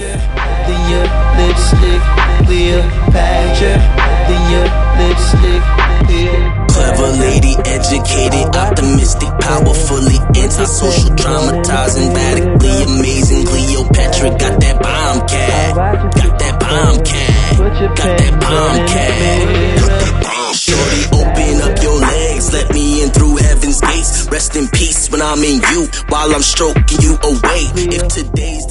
then your lipstick, Cleopatra, then your lipstick, clever lady, educated, optimistic, powerfully antisocial, traumatizing, radically amazing. Cleopatra got that bomb cat, got that bomb cat, got that bomb cat. Shorty, open up your legs, let me in through heaven's gates. Rest in peace when I'm in you, while I'm stroking you away. If today's